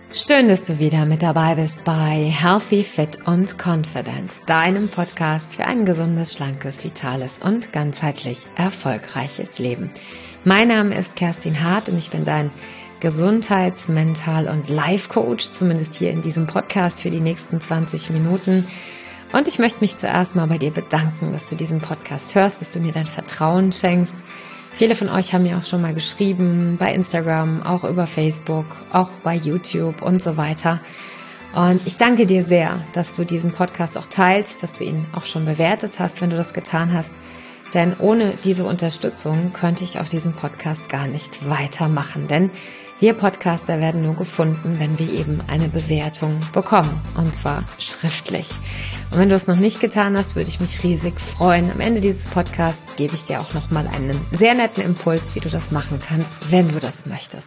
Schön, dass du wieder mit dabei bist bei Healthy, Fit und Confident, deinem Podcast für ein gesundes, schlankes, vitales und ganzheitlich erfolgreiches Leben. Mein Name ist Kerstin Hart und ich bin dein Gesundheits-, Mental- und Life-Coach, zumindest hier in diesem Podcast für die nächsten 20 Minuten. Und ich möchte mich zuerst mal bei dir bedanken, dass du diesen Podcast hörst, dass du mir dein Vertrauen schenkst. Viele von euch haben mir auch schon mal geschrieben, bei Instagram, auch über Facebook, auch bei YouTube und so weiter. Und ich danke dir sehr, dass du diesen Podcast auch teilst, dass du ihn auch schon bewertet hast, wenn du das getan hast. Denn ohne diese Unterstützung könnte ich auch diesen Podcast gar nicht weitermachen. Denn wir Podcaster werden nur gefunden, wenn wir eben eine Bewertung bekommen. Und zwar schriftlich. Und wenn du es noch nicht getan hast, würde ich mich riesig freuen. Am Ende dieses Podcasts gebe ich dir auch nochmal einen sehr netten Impuls, wie du das machen kannst, wenn du das möchtest.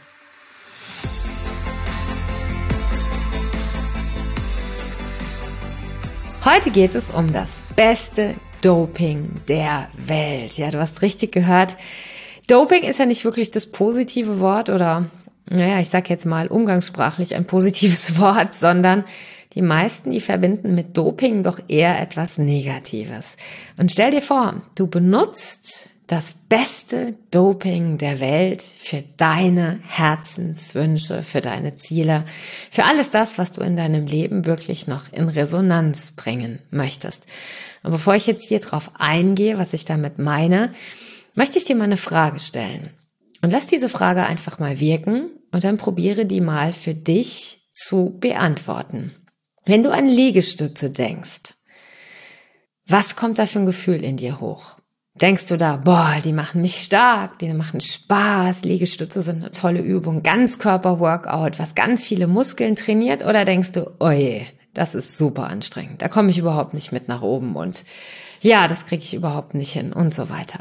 Heute geht es um das beste Doping der Welt. Ja, du hast richtig gehört. Doping ist ja nicht wirklich das positive Wort oder, ich sag jetzt mal umgangssprachlich ein positives Wort, sondern die meisten, die verbinden mit Doping doch eher etwas Negatives. Und stell dir vor, du benutzt das beste Doping der Welt für deine Herzenswünsche, für deine Ziele, für alles das, was du in deinem Leben wirklich noch in Resonanz bringen möchtest. Und bevor ich jetzt hier drauf eingehe, was ich damit meine, möchte ich dir mal eine Frage stellen. Und lass diese Frage einfach mal wirken und dann probiere die mal für dich zu beantworten. Wenn du an Liegestütze denkst, was kommt da für ein Gefühl in dir hoch? Denkst du da, die machen mich stark, die machen Spaß, Liegestütze sind eine tolle Übung, Ganzkörper-Workout, was ganz viele Muskeln trainiert? Oder denkst du, oje, das ist super anstrengend, da komme ich überhaupt nicht mit nach oben und ja, das kriege ich überhaupt nicht hin und so weiter.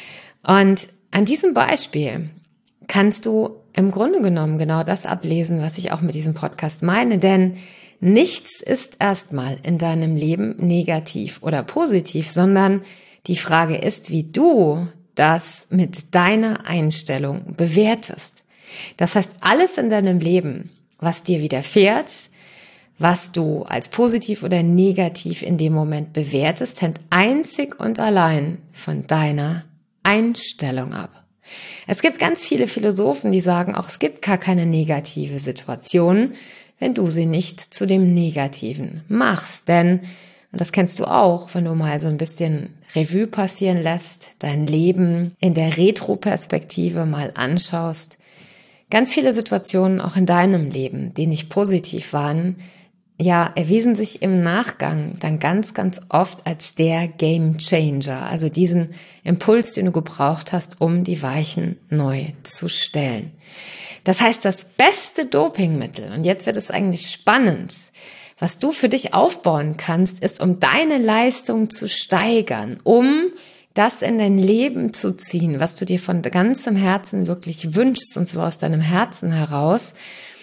Und an diesem Beispiel kannst du im Grunde genommen genau das ablesen, was ich auch mit diesem Podcast meine, denn nichts ist erstmal in deinem Leben negativ oder positiv, sondern die Frage ist, wie du das mit deiner Einstellung bewertest. Das heißt, alles in deinem Leben, was dir widerfährt, was du als positiv oder negativ in dem Moment bewertest, hängt einzig und allein von deiner Einstellung ab. Es gibt ganz viele Philosophen, die sagen auch, es gibt gar keine negative Situation, wenn du sie nicht zu dem Negativen machst. Denn, und das kennst du auch, wenn du mal so ein bisschen Revue passieren lässt, dein Leben in der Retroperspektive mal anschaust, ganz viele Situationen auch in deinem Leben, die nicht positiv waren, erwiesen sich im Nachgang dann ganz, ganz oft als der Game Changer, also diesen Impuls, den du gebraucht hast, um die Weichen neu zu stellen. Das heißt, das beste Dopingmittel, und jetzt wird es eigentlich spannend, was du für dich aufbauen kannst, ist, um deine Leistung zu steigern, um das in dein Leben zu ziehen, was du dir von ganzem Herzen wirklich wünschst, und zwar aus deinem Herzen heraus.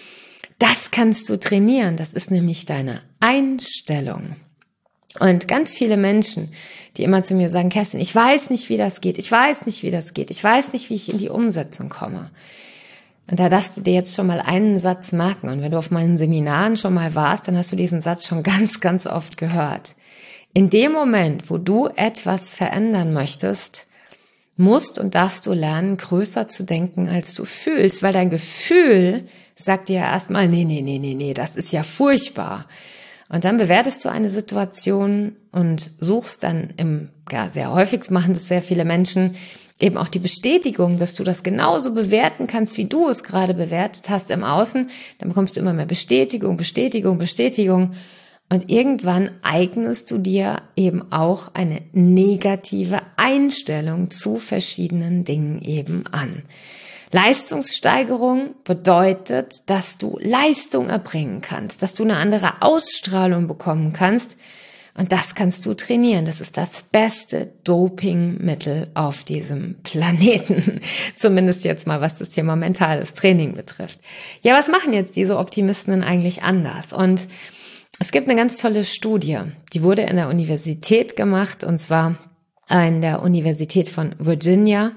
Das kannst du trainieren, das ist nämlich deine Einstellung. Und ganz viele Menschen, die immer zu mir sagen, Kerstin, ich weiß nicht, wie das geht, ich weiß nicht, wie ich in die Umsetzung komme. Und da darfst du dir jetzt schon mal einen Satz merken. Und wenn du auf meinen Seminaren schon mal warst, dann hast du diesen Satz schon ganz, ganz oft gehört. In dem Moment, wo du etwas verändern möchtest, musst und darfst du lernen, größer zu denken, als du fühlst, weil dein Gefühl sagt dir ja erstmal, nee, das ist ja furchtbar. Und dann bewertest du eine Situation und suchst dann sehr häufig machen das sehr viele Menschen, eben auch die Bestätigung, dass du das genauso bewerten kannst, wie du es gerade bewertet hast im Außen. Dann bekommst du immer mehr Bestätigung. Und irgendwann eignest du dir eben auch eine negative Einstellung zu verschiedenen Dingen eben an. Leistungssteigerung bedeutet, dass du Leistung erbringen kannst, dass du eine andere Ausstrahlung bekommen kannst. Und das kannst du trainieren. Das ist das beste Dopingmittel auf diesem Planeten. Zumindest jetzt mal, was das Thema mentales Training betrifft. Ja, was machen jetzt diese Optimisten denn eigentlich anders? Und es gibt eine ganz tolle Studie, die wurde in der Universität gemacht, und zwar in der Universität von Virginia.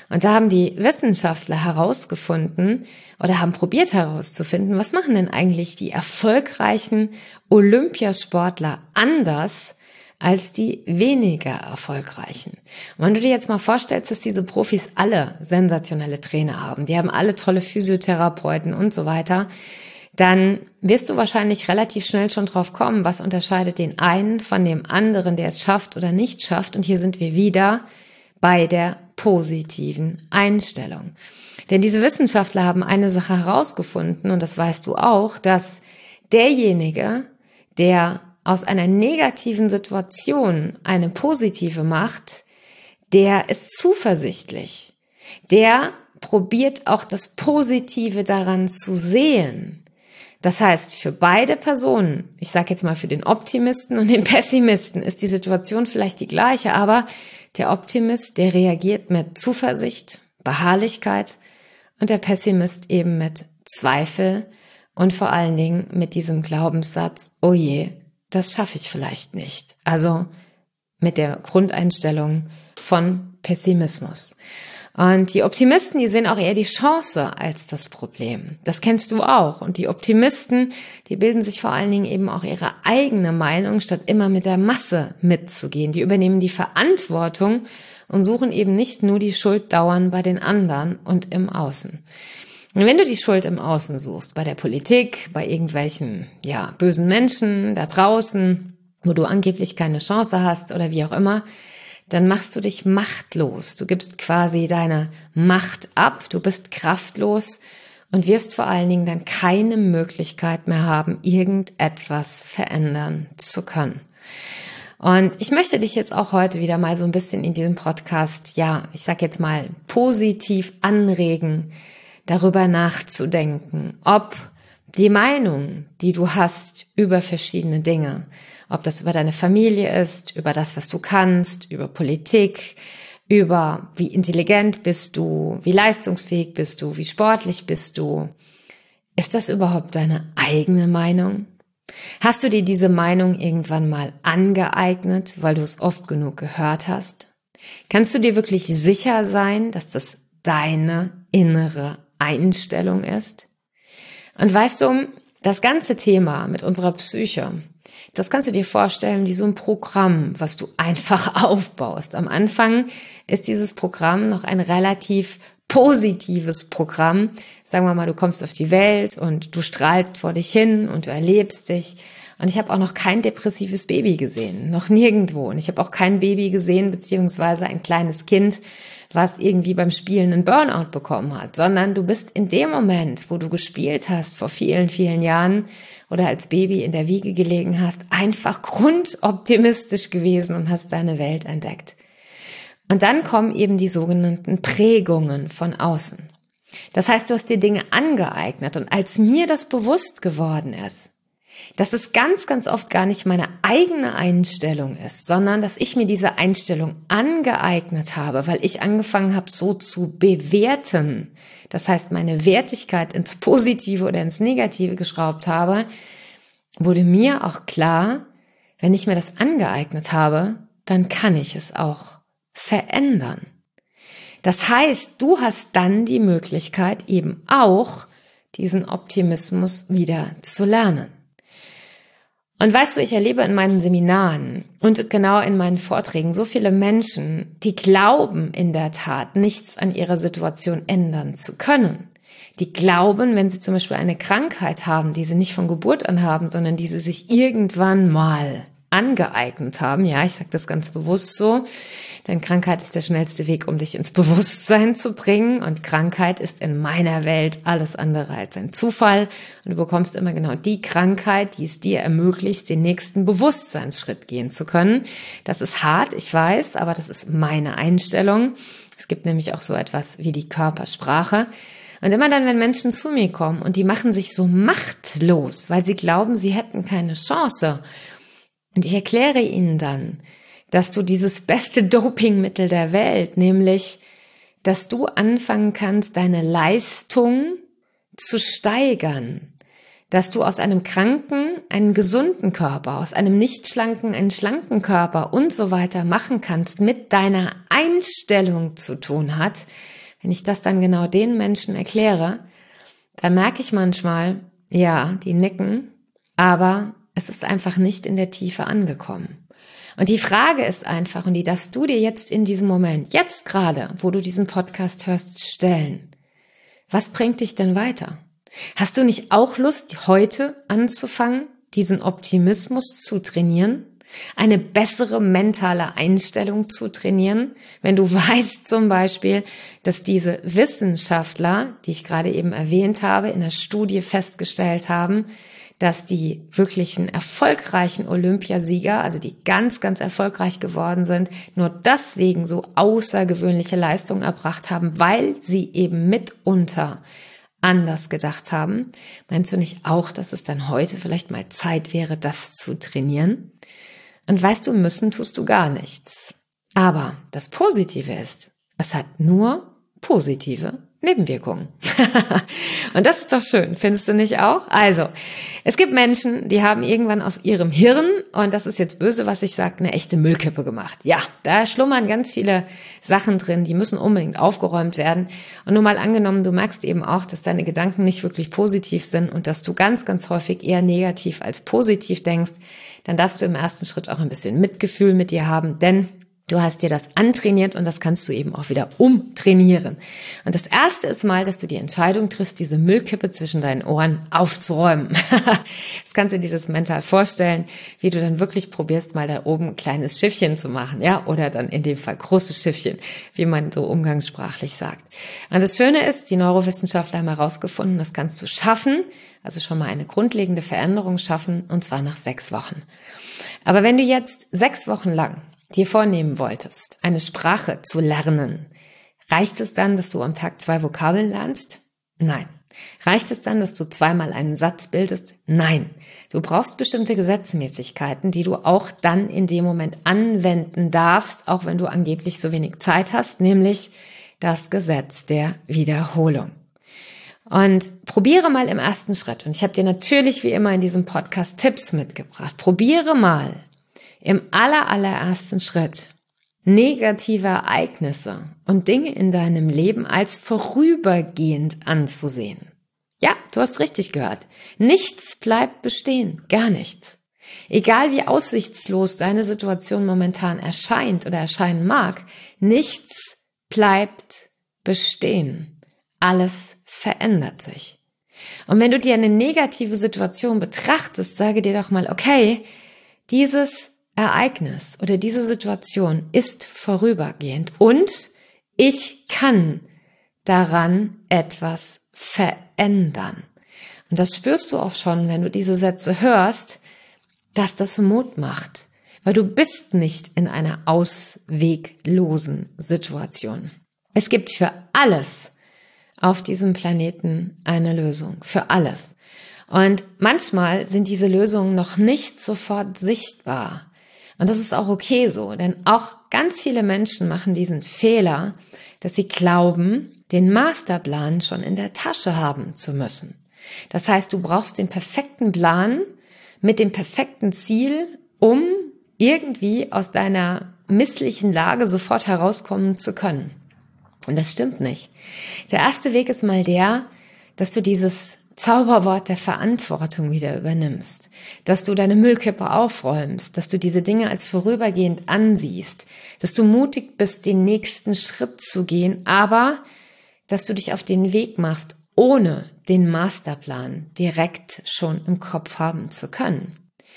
Und da haben die Wissenschaftler herausgefunden oder haben probiert herauszufinden, was machen denn eigentlich die erfolgreichen Olympiasportler anders als die weniger erfolgreichen. Und wenn du dir jetzt mal vorstellst, dass diese Profis alle sensationelle Trainer haben, die haben alle tolle Physiotherapeuten und so weiter, dann wirst du wahrscheinlich relativ schnell schon drauf kommen, was unterscheidet den einen von dem anderen, der es schafft oder nicht schafft. Und hier sind wir wieder bei der positiven Einstellung. Denn diese Wissenschaftler haben eine Sache herausgefunden, und das weißt du auch, dass derjenige, der aus einer negativen Situation eine positive macht, der ist zuversichtlich. Der probiert auch das Positive daran zu sehen. Das heißt, für beide Personen, ich sage jetzt mal für den Optimisten und den Pessimisten, ist die Situation vielleicht die gleiche, aber der Optimist, der reagiert mit Zuversicht, Beharrlichkeit und der Pessimist eben mit Zweifel und vor allen Dingen mit diesem Glaubenssatz, oh je, das schaffe ich vielleicht nicht. Also mit der Grundeinstellung von Pessimismus. Und die Optimisten, die sehen auch eher die Chance als das Problem. Das kennst du auch. Und die Optimisten, die bilden sich vor allen Dingen eben auch ihre eigene Meinung, statt immer mit der Masse mitzugehen. Die übernehmen die Verantwortung und suchen eben nicht nur die Schuld dauernd bei den anderen und im Außen. Und wenn du die Schuld im Außen suchst, bei der Politik, bei irgendwelchen, bösen Menschen da draußen, wo du angeblich keine Chance hast oder wie auch immer, dann machst du dich machtlos. Du gibst quasi deine Macht ab, du bist kraftlos und wirst vor allen Dingen dann keine Möglichkeit mehr haben, irgendetwas verändern zu können. Und ich möchte dich jetzt auch heute wieder mal so ein bisschen in diesem Podcast, ich sag jetzt mal positiv anregen, darüber nachzudenken, ob die Meinung, die du hast über verschiedene Dinge, ob das über deine Familie ist, über das, was du kannst, über Politik, über wie intelligent bist du, wie leistungsfähig bist du, wie sportlich bist du. Ist das überhaupt deine eigene Meinung? Hast du dir diese Meinung irgendwann mal angeeignet, weil du es oft genug gehört hast? Kannst du dir wirklich sicher sein, dass das deine innere Einstellung ist? Und weißt du, das ganze Thema mit unserer Psyche, das kannst du dir vorstellen wie so ein Programm, was du einfach aufbaust. Am Anfang ist dieses Programm noch ein relativ positives Programm. Sagen wir mal, du kommst auf die Welt und du strahlst vor dich hin und du erlebst dich. Und ich habe auch noch kein depressives Baby gesehen, noch nirgendwo. Und ich habe auch kein Baby gesehen, beziehungsweise ein kleines Kind, was irgendwie beim Spielen einen Burnout bekommen hat, sondern du bist in dem Moment, wo du gespielt hast vor vielen, vielen Jahren oder als Baby in der Wiege gelegen hast, einfach grundoptimistisch gewesen und hast deine Welt entdeckt. Und dann kommen eben die sogenannten Prägungen von außen. Das heißt, du hast dir Dinge angeeignet und als mir das bewusst geworden ist, dass es ganz, ganz oft gar nicht meine eigene Einstellung ist, sondern dass ich mir diese Einstellung angeeignet habe, weil ich angefangen habe, so zu bewerten. Das heißt, meine Wertigkeit ins Positive oder ins Negative geschraubt habe, wurde mir auch klar, wenn ich mir das angeeignet habe, dann kann ich es auch verändern. Das heißt, du hast dann die Möglichkeit, eben auch diesen Optimismus wieder zu lernen. Und weißt du, ich erlebe in meinen Seminaren und genau in meinen Vorträgen so viele Menschen, die glauben in der Tat, nichts an ihrer Situation ändern zu können. Die glauben, wenn sie zum Beispiel eine Krankheit haben, die sie nicht von Geburt an haben, sondern die sie sich irgendwann mal angeeignet haben. Ja, ich sage das ganz bewusst so, denn Krankheit ist der schnellste Weg, um dich ins Bewusstsein zu bringen. Und Krankheit ist in meiner Welt alles andere als ein Zufall. Und du bekommst immer genau die Krankheit, die es dir ermöglicht, den nächsten Bewusstseinsschritt gehen zu können. Das ist hart, ich weiß, aber das ist meine Einstellung. Es gibt nämlich auch so etwas wie die Körpersprache. Und immer dann, wenn Menschen zu mir kommen und die machen sich so machtlos, weil sie glauben, sie hätten keine Chance. Und ich erkläre ihnen dann, dass du dieses beste Dopingmittel der Welt, nämlich, dass du anfangen kannst, deine Leistung zu steigern, dass du aus einem kranken einen gesunden Körper, aus einem nicht schlanken einen schlanken Körper und so weiter machen kannst, mit deiner Einstellung zu tun hat, wenn ich das dann genau den Menschen erkläre, dann merke ich manchmal, ja, die nicken, aber es ist einfach nicht in der Tiefe angekommen. Und die Frage ist einfach, und die darfst du dir jetzt in diesem Moment, jetzt gerade, wo du diesen Podcast hörst, stellen. Was bringt dich denn weiter? Hast du nicht auch Lust, heute anzufangen, diesen Optimismus zu trainieren? Eine bessere mentale Einstellung zu trainieren? Wenn du weißt zum Beispiel, dass diese Wissenschaftler, die ich gerade eben erwähnt habe, in der Studie festgestellt haben, dass die wirklichen erfolgreichen Olympiasieger, also die ganz, ganz erfolgreich geworden sind, nur deswegen so außergewöhnliche Leistungen erbracht haben, weil sie eben mitunter anders gedacht haben. Meinst du nicht auch, dass es dann heute vielleicht mal Zeit wäre, das zu trainieren? Und weißt du, müssen tust du gar nichts. Aber das Positive ist, es hat nur positive Nebenwirkungen. Und das ist doch schön, findest du nicht auch? Also, es gibt Menschen, die haben irgendwann aus ihrem Hirn, und das ist jetzt böse, was ich sage, eine echte Müllkippe gemacht. Ja, da schlummern ganz viele Sachen drin, die müssen unbedingt aufgeräumt werden. Und nur mal angenommen, du merkst eben auch, dass deine Gedanken nicht wirklich positiv sind und dass du ganz, ganz häufig eher negativ als positiv denkst, dann darfst du im ersten Schritt auch ein bisschen Mitgefühl mit dir haben, denn du hast dir das antrainiert und das kannst du eben auch wieder umtrainieren. Und das erste ist mal, dass du die Entscheidung triffst, diese Müllkippe zwischen deinen Ohren aufzuräumen. Jetzt kannst du dir das mental vorstellen, wie du dann wirklich probierst, mal da oben ein kleines Schiffchen zu machen, ja, oder dann in dem Fall großes Schiffchen, wie man so umgangssprachlich sagt. Und das Schöne ist, die Neurowissenschaftler haben herausgefunden, das kannst du schaffen, also schon mal eine grundlegende Veränderung schaffen, und zwar nach 6 Wochen. Aber wenn du jetzt 6 Wochen lang dir vornehmen wolltest, eine Sprache zu lernen, reicht es dann, dass du am Tag 2 Vokabeln lernst? Nein. Reicht es dann, dass du 2-mal einen Satz bildest? Nein. Du brauchst bestimmte Gesetzmäßigkeiten, die du auch dann in dem Moment anwenden darfst, auch wenn du angeblich so wenig Zeit hast, nämlich das Gesetz der Wiederholung. Und probiere mal im ersten Schritt, und ich habe dir natürlich wie immer in diesem Podcast Tipps mitgebracht, probiere mal im allerersten Schritt negative Ereignisse und Dinge in deinem Leben als vorübergehend anzusehen. Ja, du hast richtig gehört. Nichts bleibt bestehen, gar nichts. Egal wie aussichtslos deine Situation momentan erscheint oder erscheinen mag, nichts bleibt bestehen. Alles verändert sich. Und wenn du dir eine negative Situation betrachtest, sage dir doch mal, okay, dieses Ereignis oder diese Situation ist vorübergehend und ich kann daran etwas verändern. Und das spürst du auch schon, wenn du diese Sätze hörst, dass das Mut macht, weil du bist nicht in einer ausweglosen Situation. Es gibt für alles auf diesem Planeten eine Lösung, für alles. Und manchmal sind diese Lösungen noch nicht sofort sichtbar. Und das ist auch okay so, denn auch ganz viele Menschen machen diesen Fehler, dass sie glauben, den Masterplan schon in der Tasche haben zu müssen. Das heißt, du brauchst den perfekten Plan mit dem perfekten Ziel, um irgendwie aus deiner misslichen Lage sofort herauskommen zu können. Und das stimmt nicht. Der erste Weg ist mal der, dass du dieses Zauberwort der Verantwortung wieder übernimmst, dass du deine Müllkippe aufräumst, dass du diese Dinge als vorübergehend ansiehst, dass du mutig bist, den nächsten Schritt zu gehen, aber dass du dich auf den Weg machst, ohne den Masterplan direkt schon im Kopf haben zu können.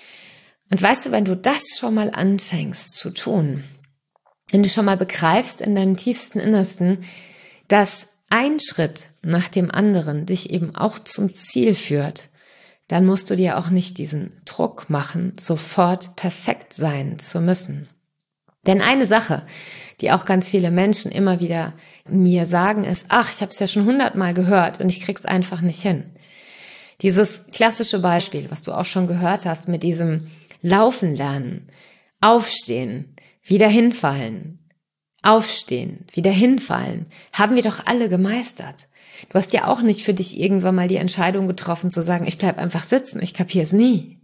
Und weißt du, wenn du das schon mal anfängst zu tun, wenn du schon mal begreifst in deinem tiefsten Innersten, dass ein Schritt nach dem anderen dich eben auch zum Ziel führt, dann musst du dir auch nicht diesen Druck machen, sofort perfekt sein zu müssen. Denn eine Sache, die auch ganz viele Menschen immer wieder mir sagen, ist, ach, ich habe es ja schon 100-mal gehört und ich krieg's einfach nicht hin. Dieses klassische Beispiel, was du auch schon gehört hast, mit diesem Laufen lernen, aufstehen, wieder hinfallen, aufstehen, wieder hinfallen, haben wir doch alle gemeistert. Du hast ja auch nicht für dich irgendwann mal die Entscheidung getroffen zu sagen, ich bleib einfach sitzen, ich kapiere es nie.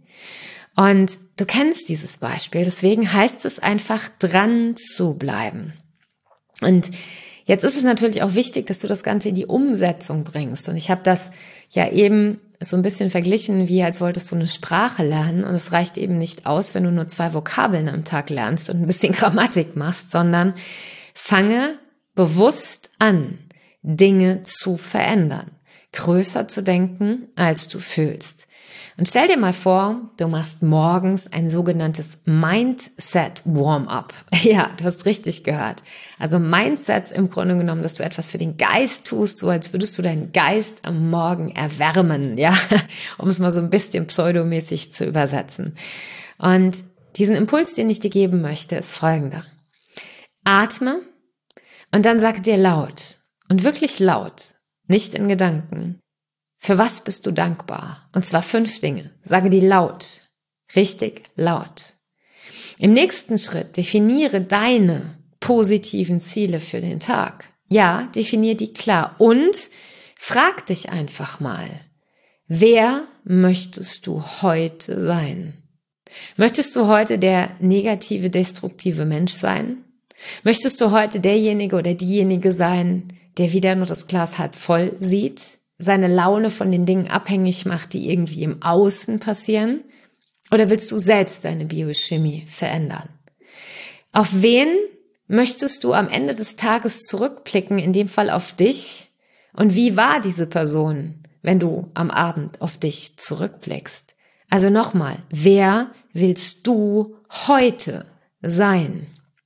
Und du kennst dieses Beispiel, deswegen heißt es einfach, dran zu bleiben. Und Jetzt ist es natürlich auch wichtig, dass du das Ganze in die Umsetzung bringst. Und ich habe das ja eben so ein bisschen verglichen, wie als wolltest du eine Sprache lernen. Und es reicht eben nicht aus, wenn du nur 2 Vokabeln am Tag lernst und ein bisschen Grammatik machst, sondern fange bewusst an, Dinge zu verändern, größer zu denken, als du fühlst. Und stell dir mal vor, du machst morgens ein sogenanntes Mindset Warm-up. Ja, du hast richtig gehört. Also Mindset im Grunde genommen, dass du etwas für den Geist tust, so als würdest du deinen Geist am Morgen erwärmen, ja, um es mal so ein bisschen pseudomäßig zu übersetzen. Und diesen Impuls, den ich dir geben möchte, ist folgender. Atme und dann sag dir laut und wirklich laut, nicht in Gedanken. Für was bist du dankbar? Und zwar 5 Dinge. Sage die laut. Richtig laut. Im nächsten Schritt definiere deine positiven Ziele für den Tag. Ja, definiere die klar. Und frag dich einfach mal, wer möchtest du heute sein? Möchtest du heute der negative, destruktive Mensch sein? Möchtest du heute derjenige oder diejenige sein, der wieder nur das Glas halb voll sieht? Seine Laune von den Dingen abhängig macht, die irgendwie im Außen passieren? Oder willst du selbst deine Biochemie verändern? Auf wen möchtest du am Ende des Tages zurückblicken, in dem Fall auf dich? Und wie war diese Person, wenn du am Abend auf dich zurückblickst? Also nochmal, wer willst du heute sein?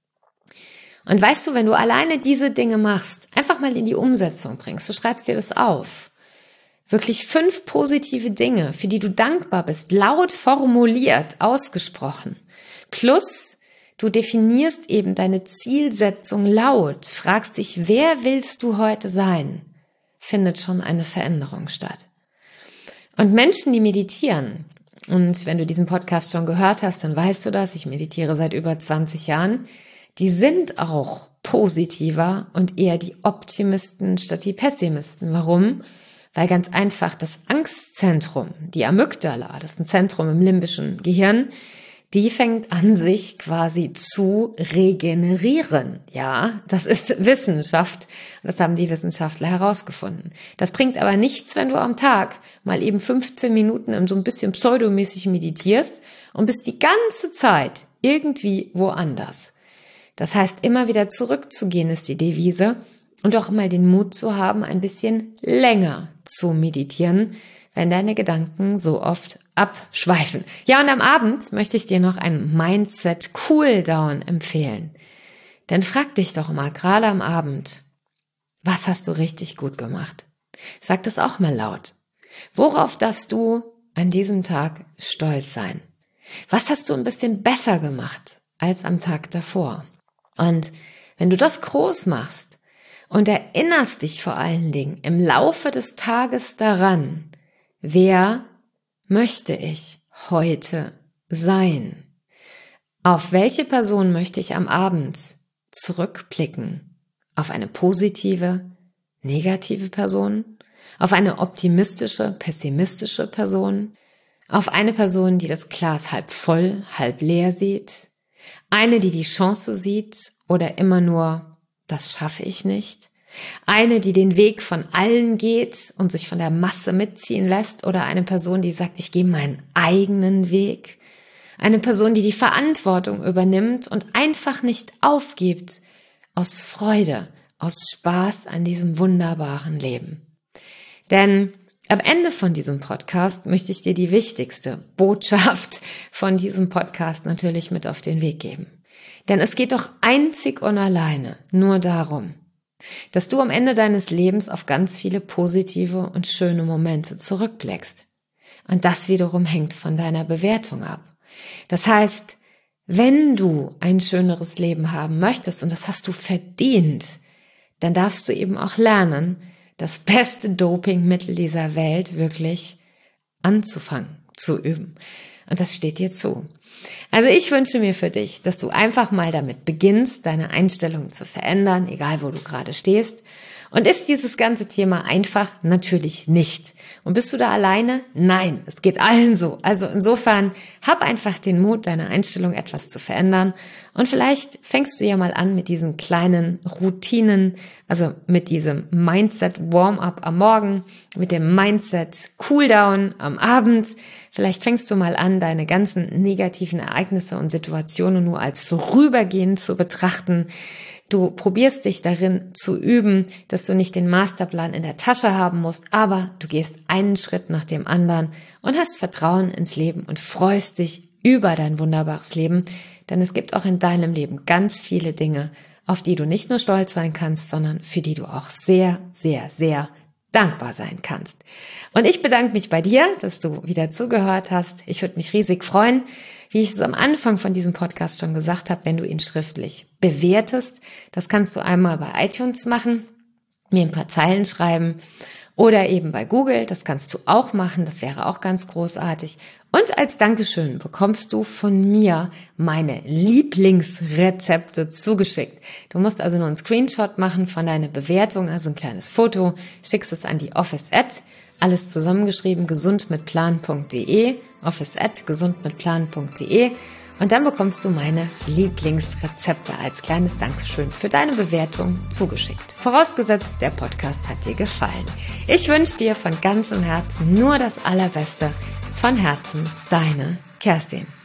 Und weißt du, wenn du alleine diese Dinge machst, einfach mal in die Umsetzung bringst, du schreibst dir das auf, wirklich 5 positive Dinge, für die du dankbar bist, laut formuliert, ausgesprochen. Plus, du definierst eben deine Zielsetzung laut, fragst dich, wer willst du heute sein? Findet schon eine Veränderung statt. Und Menschen, die meditieren, und wenn du diesen Podcast schon gehört hast, dann weißt du das, ich meditiere seit über 20 Jahren, die sind auch positiver und eher die Optimisten statt die Pessimisten. Warum? Weil ganz einfach das Angstzentrum, die Amygdala, das ist ein Zentrum im limbischen Gehirn, die fängt an, sich quasi zu regenerieren. Ja, das ist Wissenschaft. Das haben die Wissenschaftler herausgefunden. Das bringt aber nichts, wenn du am Tag mal eben 15 Minuten in so ein bisschen pseudomäßig meditierst und bist die ganze Zeit irgendwie woanders. Das heißt, immer wieder zurückzugehen ist die Devise und auch mal den Mut zu haben, ein bisschen länger zu meditieren, wenn deine Gedanken so oft abschweifen. Ja, und am Abend möchte ich dir noch einen Mindset Cooldown empfehlen. Denn frag dich doch mal, gerade am Abend, was hast du richtig gut gemacht? Sag das auch mal laut. Worauf darfst du an diesem Tag stolz sein? Was hast du ein bisschen besser gemacht als am Tag davor? Und wenn du das groß machst und erinnerst dich vor allen Dingen im Laufe des Tages daran, wer möchte ich heute sein? Auf welche Person möchte ich am Abend zurückblicken? Auf eine positive, negative Person? Auf eine optimistische, pessimistische Person? Auf eine Person, die das Glas halb voll, halb leer sieht? Eine, die die Chance sieht oder immer nur, das schaffe ich nicht? Eine, die den Weg von allen geht und sich von der Masse mitziehen lässt, oder eine Person, die sagt, ich gehe meinen eigenen Weg? Eine Person, die die Verantwortung übernimmt und einfach nicht aufgibt, aus Freude, aus Spaß an diesem wunderbaren Leben. Denn am Ende von diesem Podcast möchte ich dir die wichtigste Botschaft von diesem Podcast natürlich mit auf den Weg geben. Denn es geht doch einzig und alleine nur darum, dass du am Ende deines Lebens auf ganz viele positive und schöne Momente zurückblickst. Und das wiederum hängt von deiner Bewertung ab. Das heißt, wenn du ein schöneres Leben haben möchtest, und das hast du verdient, dann darfst du eben auch lernen, das beste Dopingmittel dieser Welt wirklich anzufangen, zu üben. Und das steht dir zu. Also ich wünsche mir für dich, dass du einfach mal damit beginnst, deine Einstellung zu verändern, egal wo du gerade stehst. Und ist dieses ganze Thema einfach? Natürlich nicht. Und bist du da alleine? Nein, es geht allen so. Also insofern hab einfach den Mut, deine Einstellung etwas zu verändern Und vielleicht fängst du ja mal an mit diesen kleinen Routinen, also mit diesem Mindset-Warm-up am Morgen, mit dem Mindset-Cooldown am Abend. Vielleicht fängst du mal an, deine ganzen negativen Ereignisse und Situationen nur als vorübergehend zu betrachten. Du probierst dich darin zu üben, dass du nicht den Masterplan in der Tasche haben musst, aber du gehst einen Schritt nach dem anderen und hast Vertrauen ins Leben und freust dich über dein wunderbares Leben, denn es gibt auch in deinem Leben ganz viele Dinge, auf die du nicht nur stolz sein kannst, sondern für die du auch sehr, sehr, sehr dankbar sein kannst. Und ich bedanke mich bei dir, dass du wieder zugehört hast. Ich würde mich riesig freuen, wie ich es am Anfang von diesem Podcast schon gesagt habe, wenn du ihn schriftlich bewertest. Das kannst du einmal bei iTunes machen, mir ein paar Zeilen schreiben oder eben bei Google. Das kannst du auch machen, das wäre auch ganz großartig. Und als Dankeschön bekommst du von mir meine Lieblingsrezepte zugeschickt. Du musst also nur einen Screenshot machen von deiner Bewertung, also ein kleines Foto, schickst es an die Office@, alles zusammengeschrieben, gesundmitplan.de, office@gesundmitplan.de und dann bekommst du meine Lieblingsrezepte als kleines Dankeschön für deine Bewertung zugeschickt. Vorausgesetzt, der Podcast hat dir gefallen. Ich wünsche dir von ganzem Herzen nur das Allerbeste. Von Herzen, deine Kerstin.